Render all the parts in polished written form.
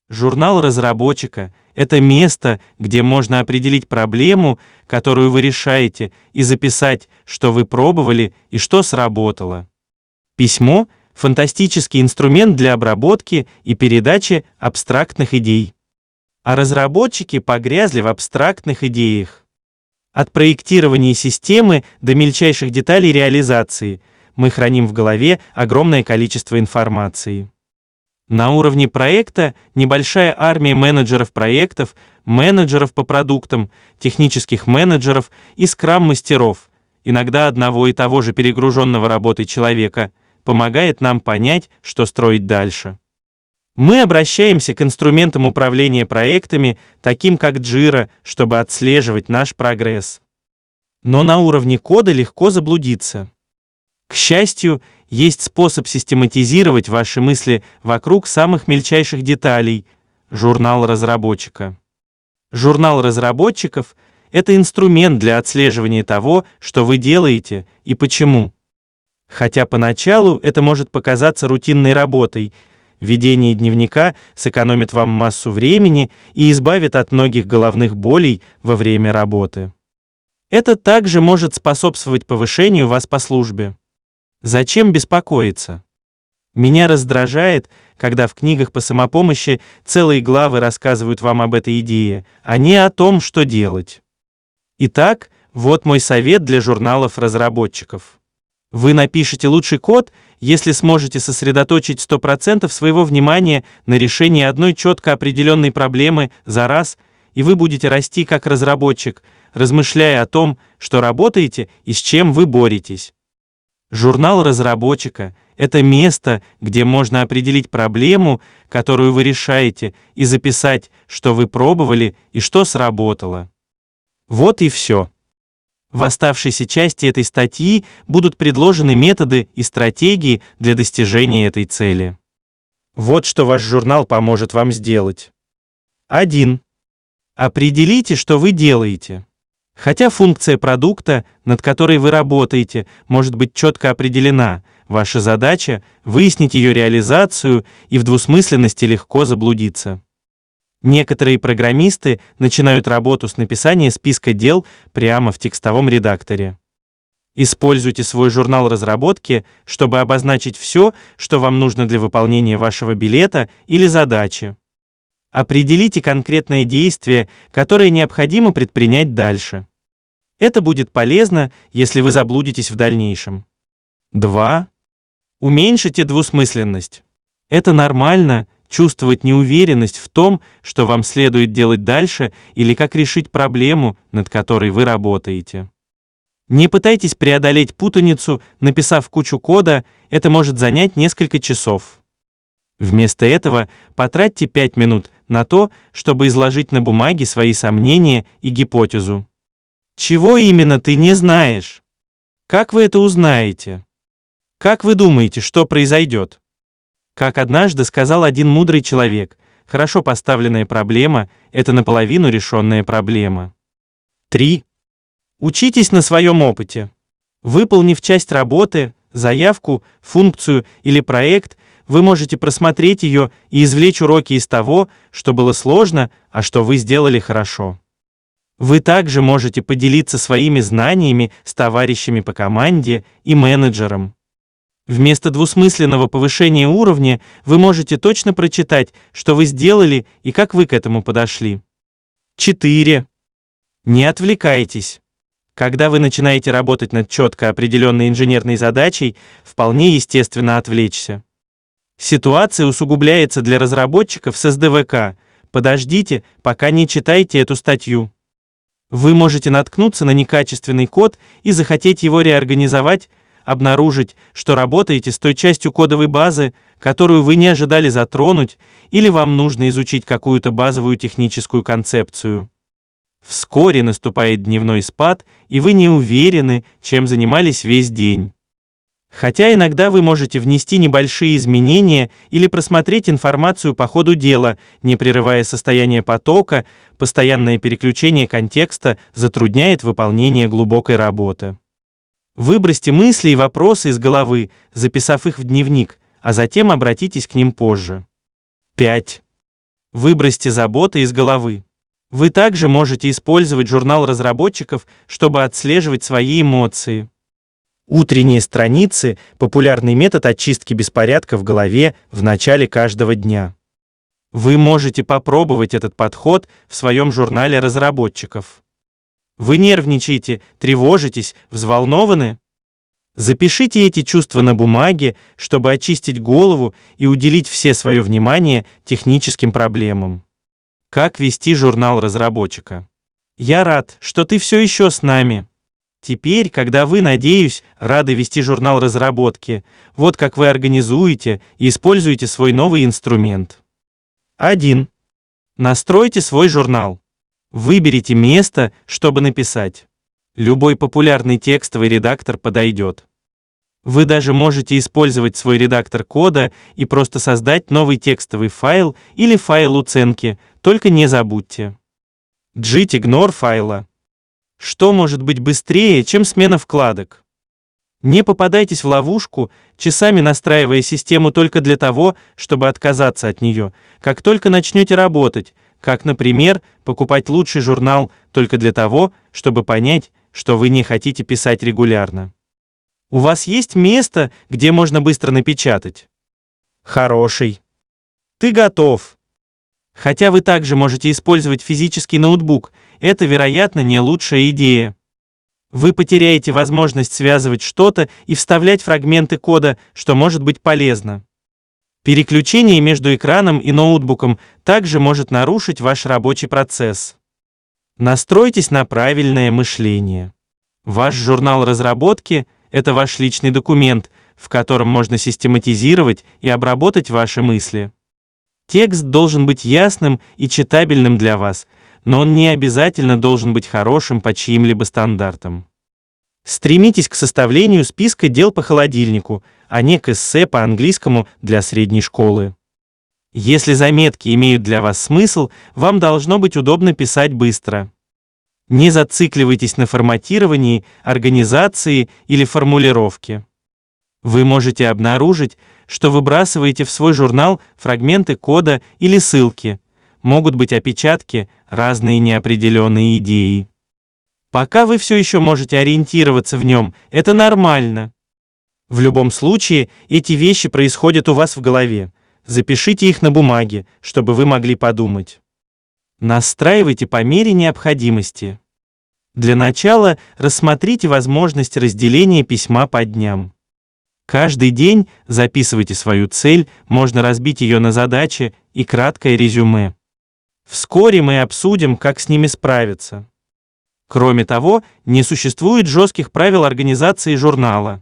Журнал разработчика– это место, где можно определить проблему, которую вы решаете, и записать, что вы пробовали и что сработало. Письмо – фантастический инструмент для обработки и передачи абстрактных идей. А разработчики погрязли в абстрактных идеях. От проектирования системы до мельчайших деталей реализации мы храним в голове огромное количество информации. На уровне проекта небольшая армия менеджеров проектов, менеджеров по продуктам, технических менеджеров и скрам-мастеров, иногда одного и того же перегруженного работой человека, помогает нам понять, что строить дальше. Мы обращаемся к инструментам управления проектами, таким как Jira, чтобы отслеживать наш прогресс. Но на уровне кода легко заблудиться. К счастью, есть способ систематизировать ваши мысли вокруг самых мельчайших деталей – журнал разработчика. Журнал разработчиков – это инструмент для отслеживания того, что вы делаете и почему. Хотя поначалу это может показаться рутинной работой, ведение дневника сэкономит вам массу времени и избавит от многих головных болей во время работы. Это также может способствовать повышению вас по службе. Зачем беспокоиться? Меня раздражает, когда в книгах по самопомощи целые главы рассказывают вам об этой идее, а не о том, что делать. Итак, вот мой совет для журналов разработчиков. Вы напишете лучший код, если сможете сосредоточить 100% своего внимания на решении одной четко определенной проблемы за раз, и вы будете расти как разработчик, размышляя о том, что работаете и с чем вы боретесь. Журнал разработчика – это место, где можно определить проблему, которую вы решаете, и записать, что вы пробовали и что сработало. Вот и все. В оставшейся части этой статьи будут предложены методы и стратегии для достижения этой цели. Вот что ваш журнал поможет вам сделать. 1. Определите, что вы делаете. Хотя функция продукта, над которой вы работаете, может быть четко определена, ваша задача – выяснить ее реализацию, и в двусмысленности легко заблудиться. Некоторые программисты начинают работу с написания списка дел прямо в текстовом редакторе. Используйте свой журнал разработки, чтобы обозначить все, что вам нужно для выполнения вашего билета или задачи. Определите конкретное действие, которое необходимо предпринять дальше. Это будет полезно, если вы заблудитесь в дальнейшем. 2. Уменьшите двусмысленность. Это нормально – чувствовать неуверенность в том, что вам следует делать дальше или как решить проблему, над которой вы работаете. Не пытайтесь преодолеть путаницу, написав кучу кода, это может занять несколько часов. Вместо этого потратьте 5 минут на то, чтобы изложить на бумаге свои сомнения и гипотезу. Чего именно ты не знаешь? Как вы это узнаете? Как вы думаете, что произойдет? Как однажды сказал один мудрый человек, хорошо поставленная проблема – это наполовину решенная проблема. 3. Учитесь на своем опыте. Выполнив часть работы, заявку, функцию или проект, вы можете просмотреть ее и извлечь уроки из того, что было сложно, а что вы сделали хорошо. Вы также можете поделиться своими знаниями с товарищами по команде и менеджером. Вместо двусмысленного повышения уровня вы можете точно прочитать, что вы сделали и как вы к этому подошли. 4. Не отвлекайтесь. Когда вы начинаете работать над четко определенной инженерной задачей, вполне естественно отвлечься. Ситуация усугубляется для разработчиков с СДВК. Подождите, пока не читаете эту статью. Вы можете наткнуться на некачественный код и захотеть его реорганизовать, обнаружить, что работаете с той частью кодовой базы, которую вы не ожидали затронуть, или вам нужно изучить какую-то базовую техническую концепцию. Вскоре наступает дневной спад, и вы не уверены, чем занимались весь день. Хотя иногда вы можете внести небольшие изменения или просмотреть информацию по ходу дела, не прерывая состояние потока, постоянное переключение контекста затрудняет выполнение глубокой работы. Выбросьте мысли и вопросы из головы, записав их в дневник, а затем обратитесь к ним позже. 5. Выбросьте заботы из головы. Вы также можете использовать журнал разработчиков, чтобы отслеживать свои эмоции. Утренние страницы– популярный метод очистки беспорядка в голове в начале каждого дня. Вы можете попробовать этот подход в своем журнале разработчиков. Вы нервничаете, тревожитесь, взволнованы? Запишите эти чувства на бумаге, чтобы очистить голову и уделить все свое внимание техническим проблемам. Как вести журнал разработчика? Я рад, что ты все еще с нами. Теперь, когда вы, надеюсь, рады вести журнал разработки, вот как вы организуете и используете свой новый инструмент. 1. Настройте свой журнал. Выберите место, чтобы написать. Любой популярный текстовый редактор подойдет. Вы даже можете использовать свой редактор кода и просто создать новый текстовый файл или файл оценки, только не забудьте. Git-ignore файла. Что может быть быстрее, чем смена вкладок? Не попадайтесь в ловушку, часами настраивая систему только для того, чтобы отказаться от нее, как только начнете работать, как, например, покупать лучший журнал только для того, чтобы понять, что вы не хотите писать регулярно. У вас есть место, где можно быстро напечатать? Хороший. Ты готов. Хотя вы также можете использовать физический ноутбук, это, вероятно, не лучшая идея. Вы потеряете возможность связывать что-то и вставлять фрагменты кода, что может быть полезно. Переключение между экраном и ноутбуком также может нарушить ваш рабочий процесс. Настройтесь на правильное мышление. Ваш журнал разработки – это ваш личный документ, в котором можно систематизировать и обработать ваши мысли. Текст должен быть ясным и читабельным для вас, но он не обязательно должен быть хорошим по чьим-либо стандартам. Стремитесь к составлению списка дел по холодильнику, а не к эссе по английскому для средней школы. Если заметки имеют для вас смысл, вам должно быть удобно писать быстро. Не зацикливайтесь на форматировании, организации или формулировке. Вы можете обнаружить, что выбрасываете в свой журнал фрагменты кода или ссылки. Могут быть опечатки, разные неопределенные идеи. Пока вы все еще можете ориентироваться в нем, это нормально. В любом случае, эти вещи происходят у вас в голове. Запишите их на бумаге, чтобы вы могли подумать. Настраивайте по мере необходимости. Для начала рассмотрите возможность разделения письма по дням. Каждый день записывайте свою цель, можно разбить ее на задачи и краткое резюме. Вскоре мы обсудим, как с ними справиться. Кроме того, не существует жестких правил организации журнала.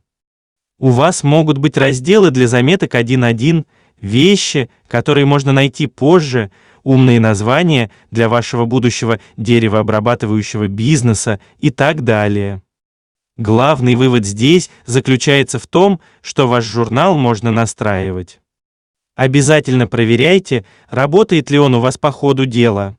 У вас могут быть разделы для заметок 1.1, вещи, которые можно найти позже, умные названия для вашего будущего деревообрабатывающего бизнеса и так далее. Главный вывод здесь заключается в том, что ваш журнал можно настраивать. Обязательно проверяйте, работает ли он у вас по ходу дела.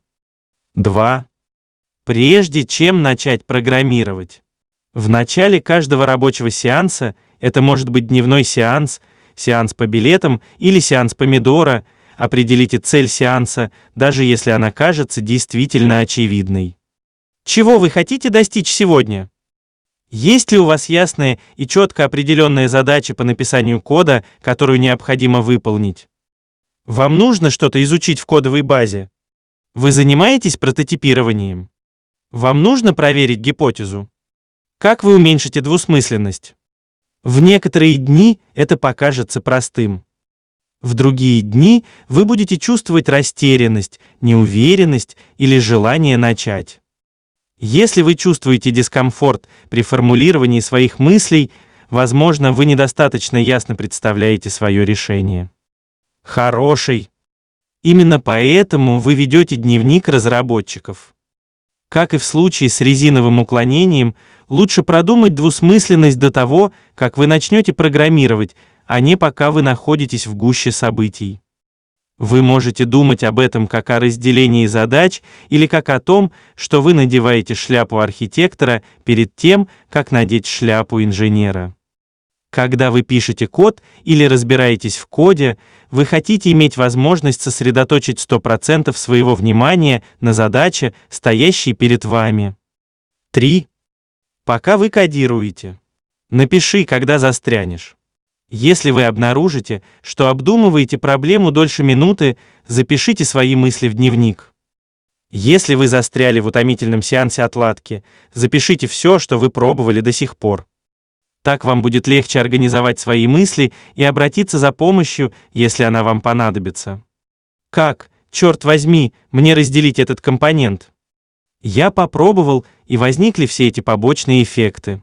2. Прежде чем начать программировать. В начале каждого рабочего сеанса, это может быть дневной сеанс, сеанс по билетам или сеанс помидора, определите цель сеанса, даже если она кажется действительно очевидной. Чего вы хотите достичь сегодня? Есть ли у вас ясная и четко определенная задача по написанию кода, которую необходимо выполнить? Вам нужно что-то изучить в кодовой базе? Вы занимаетесь прототипированием? Вам нужно проверить гипотезу? Как вы уменьшите двусмысленность? В некоторые дни это покажется простым. В другие дни вы будете чувствовать растерянность, неуверенность или желание начать. Если вы чувствуете дискомфорт при формулировании своих мыслей, возможно, вы недостаточно ясно представляете свое решение. Хороший. Именно поэтому вы ведете дневник разработчиков. Как и в случае с резиновым уклонением, лучше продумать двусмысленность до того, как вы начнете программировать, а не пока вы находитесь в гуще событий. Вы можете думать об этом как о разделении задач или как о том, что вы надеваете шляпу архитектора перед тем, как надеть шляпу инженера. Когда вы пишете код или разбираетесь в коде, вы хотите иметь возможность сосредоточить 100% своего внимания на задаче, стоящей перед вами. 3. Пока вы кодируете. Напиши, когда застрянешь. Если вы обнаружите, что обдумываете проблему дольше минуты, запишите свои мысли в дневник. Если вы застряли в утомительном сеансе отладки, запишите все, что вы пробовали до сих пор. Так вам будет легче организовать свои мысли и обратиться за помощью, если она вам понадобится. Как, черт возьми, мне разделить этот компонент? Я попробовал, и возникли все эти побочные эффекты.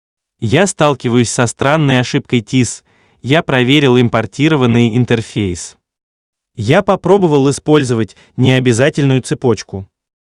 Я сталкиваюсь со странной ошибкой TIS. Я проверил импортированный интерфейс. Я попробовал использовать необязательную цепочку.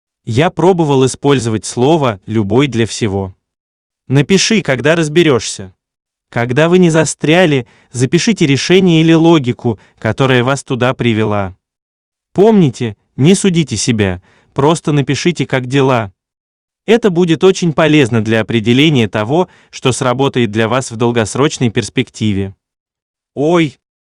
Я пробовал использовать слово «любой» для всего. Напиши, когда разберешься. Когда вы не застряли, запишите решение или логику, которая вас туда привела. Помните, не судите себя, просто напишите, как дела. Это будет очень полезно для определения того, что сработает для вас в долгосрочной перспективе. Ой,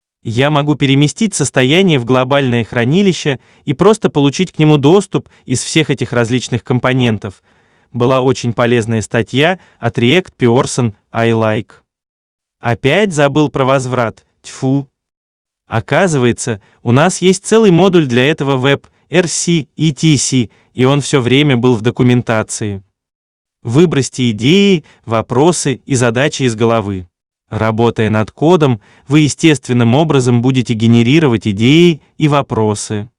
я могу переместить состояние в глобальное хранилище и просто получить к нему доступ из всех этих различных компонентов. Была очень полезная статья от React Person I Like. Опять забыл про возврат, тьфу. Оказывается, у нас есть целый модуль для этого Web, RC и TC, и он все время был в документации. Выбросьте идеи, вопросы и задачи из головы. Работая над кодом, вы естественным образом будете генерировать идеи и вопросы.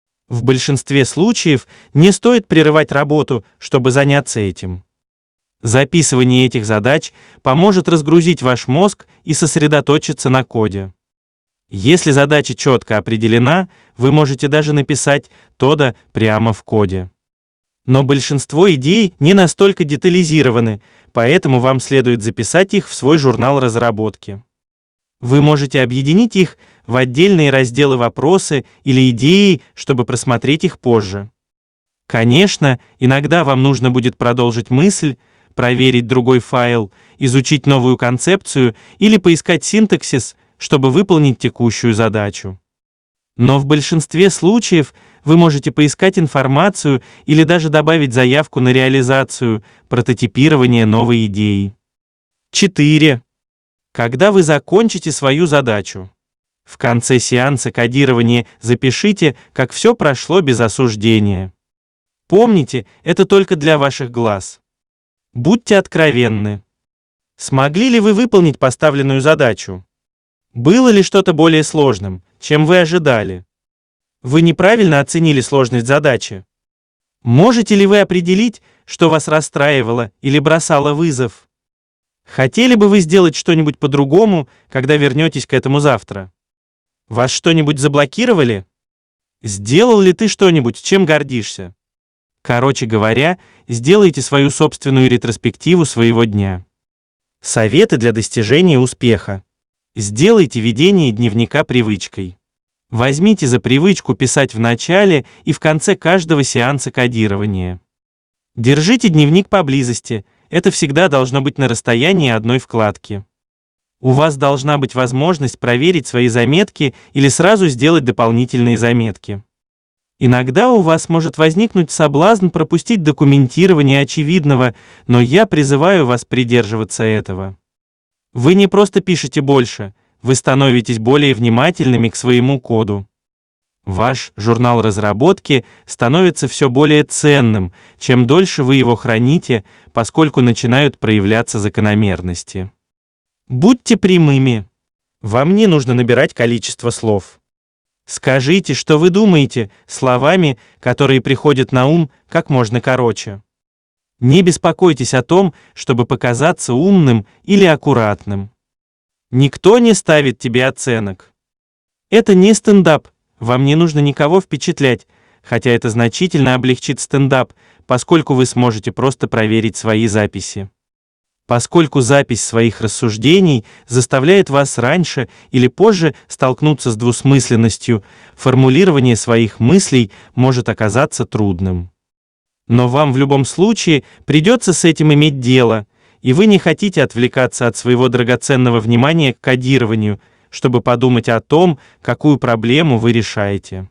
В большинстве случаев не стоит прерывать работу, чтобы заняться этим. Записывание этих задач поможет разгрузить ваш мозг и сосредоточиться на коде. Если задача четко определена, вы можете даже написать «Тода» прямо в коде. Но большинство идей не настолько детализированы, поэтому вам следует записать их в свой журнал разработки. Вы можете объединить их в отдельные разделы «Вопросы» или «Идеи», чтобы просмотреть их позже. Конечно, иногда вам нужно будет продолжить мысль, проверить другой файл, изучить новую концепцию или поискать синтаксис, чтобы выполнить текущую задачу. Но в большинстве случаев вы можете поискать информацию или даже добавить заявку на реализацию, прототипирование новой идеи. 4. Когда вы закончите свою задачу. В конце сеанса кодирования запишите, как все прошло без осуждения. Помните, это только для ваших глаз. Будьте откровенны. Смогли ли вы выполнить поставленную задачу? Было ли что-то более сложным, чем вы ожидали? Вы неправильно оценили сложность задачи? Можете ли вы определить, что вас расстраивало или бросало вызов? Хотели бы вы сделать что-нибудь по-другому, когда вернетесь к этому завтра? Вас что-нибудь заблокировали? Сделал ли ты что-нибудь, чем гордишься? Короче говоря, сделайте свою собственную ретроспективу своего дня. Советы для достижения успеха. Сделайте ведение дневника привычкой. Возьмите за привычку писать в начале и в конце каждого сеанса кодирования. Держите дневник поблизости, это всегда должно быть на расстоянии одной вкладки. У вас должна быть возможность проверить свои заметки или сразу сделать дополнительные заметки. Иногда у вас может возникнуть соблазн пропустить документирование очевидного, но я призываю вас придерживаться этого. Вы не просто пишете больше, вы становитесь более внимательными к своему коду. Ваш журнал разработки становится все более ценным, чем дольше вы его храните, поскольку начинают проявляться закономерности. Будьте прямыми. Вам не нужно набирать количество слов. Скажите, что вы думаете, словами, которые приходят на ум, как можно короче. Не беспокойтесь о том, чтобы показаться умным или аккуратным. Никто не ставит тебе оценок. Это не стендап, вам не нужно никого впечатлять, хотя это значительно облегчит стендап, поскольку вы сможете просто проверить свои записи. Поскольку запись своих рассуждений заставляет вас раньше или позже столкнуться с двусмысленностью, формулирование своих мыслей может оказаться трудным. Но вам в любом случае придется с этим иметь дело. и вы не хотите отвлекаться от своего драгоценного внимания к кодированию, чтобы подумать о том, какую проблему вы решаете.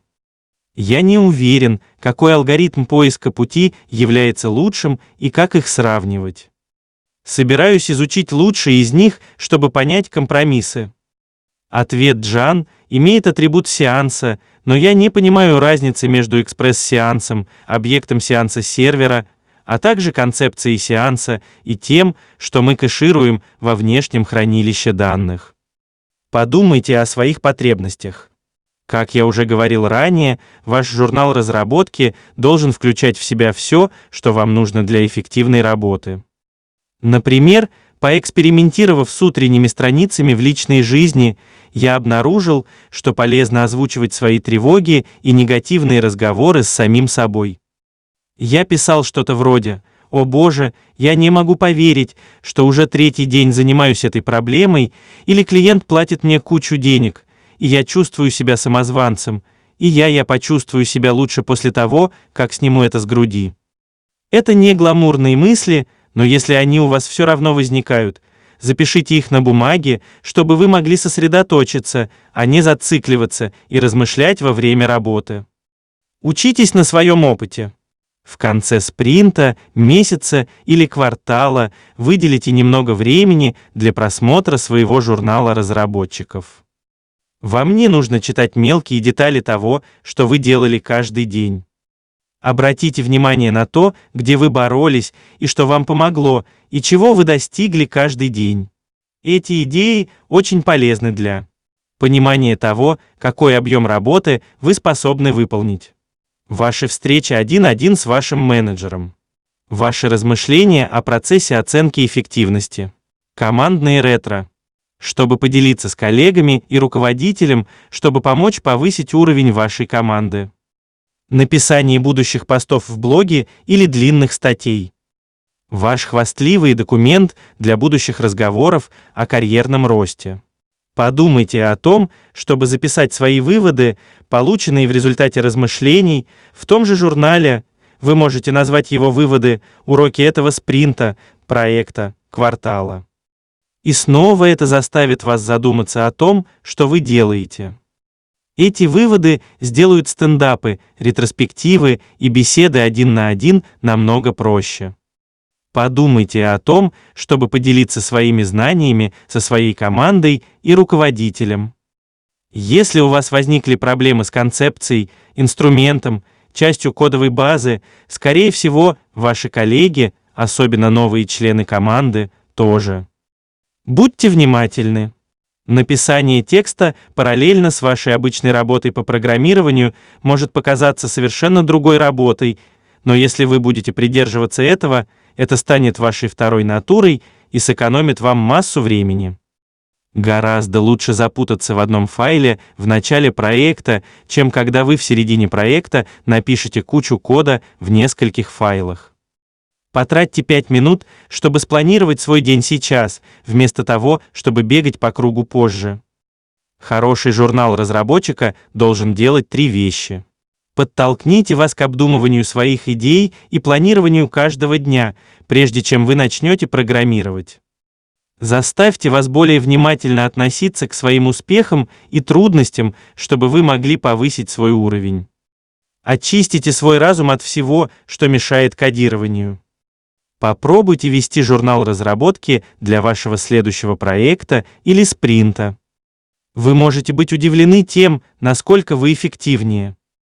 Я не уверен, какой алгоритм поиска пути является лучшим и как их сравнивать. Собираюсь изучить лучшие из них, чтобы понять компромиссы. Ответ Джан имеет атрибут сеанса, но я не понимаю разницы между экспресс-сеансом, объектом сеанса сервера, а также концепцией сеанса и тем, что мы кэшируем во внешнем хранилище данных. Подумайте о своих потребностях. Как я уже говорил ранее, ваш журнал разработки должен включать в себя все, что вам нужно для эффективной работы. Например, поэкспериментировав с утренними страницами в личной жизни, я обнаружил, что полезно озвучивать свои тревоги и негативные разговоры с самим собой. Я писал что-то вроде: «О Боже, я не могу поверить, что уже третий день занимаюсь этой проблемой, или клиент платит мне кучу денег, и я чувствую себя самозванцем, и я почувствую себя лучше после того, как сниму это с груди». Это не гламурные мысли, но если они у вас все равно возникают, запишите их на бумаге, чтобы вы могли сосредоточиться, а не зацикливаться и размышлять во время работы. Учитесь на своем опыте. В конце спринта, месяца или квартала выделите немного времени для просмотра своего журнала разработчиков. Вам не нужно читать мелкие детали того, что вы делали каждый день. Обратите внимание на то, где вы боролись и что вам помогло, и чего вы достигли каждый день. Эти идеи очень полезны для понимания того, какой объем работы вы способны выполнить. Ваши встречи 1-1 с вашим менеджером. Ваши размышления о процессе оценки эффективности. Командные ретро. Чтобы поделиться с коллегами и руководителем, чтобы помочь повысить уровень вашей команды. Написание будущих постов в блоге или длинных статей. Ваш хвастливый документ для будущих разговоров о карьерном росте. Подумайте о том, чтобы записать свои выводы, полученные в результате размышлений, в том же журнале. Вы можете назвать его выводы «Уроки этого спринта», проекта, квартала. И снова это заставит вас задуматься о том, что вы делаете. Эти выводы сделают стендапы, ретроспективы и беседы 1 на 1 намного проще. Подумайте о том, чтобы поделиться своими знаниями со своей командой и руководителем. Если у вас возникли проблемы с концепцией, инструментом, частью кодовой базы, скорее всего, ваши коллеги, особенно новые члены команды, тоже. Будьте внимательны. Написание текста параллельно с вашей обычной работой по программированию может показаться совершенно другой работой, но если вы будете придерживаться этого, это станет вашей второй натурой и сэкономит вам массу времени. Гораздо лучше запутаться в одном файле в начале проекта, чем когда вы в середине проекта напишете кучу кода в нескольких файлах. Потратьте 5 минут, чтобы спланировать свой день сейчас, вместо того, чтобы бегать по кругу позже. Хороший журнал разработчика должен делать 3 вещи. Подтолкните вас к обдумыванию своих идей и планированию каждого дня, прежде чем вы начнете программировать. Заставьте вас более внимательно относиться к своим успехам и трудностям, чтобы вы могли повысить свой уровень. Очистите свой разум от всего, что мешает кодированию. Попробуйте вести журнал разработки для вашего следующего проекта или спринта. Вы можете быть удивлены тем, насколько вы эффективнее.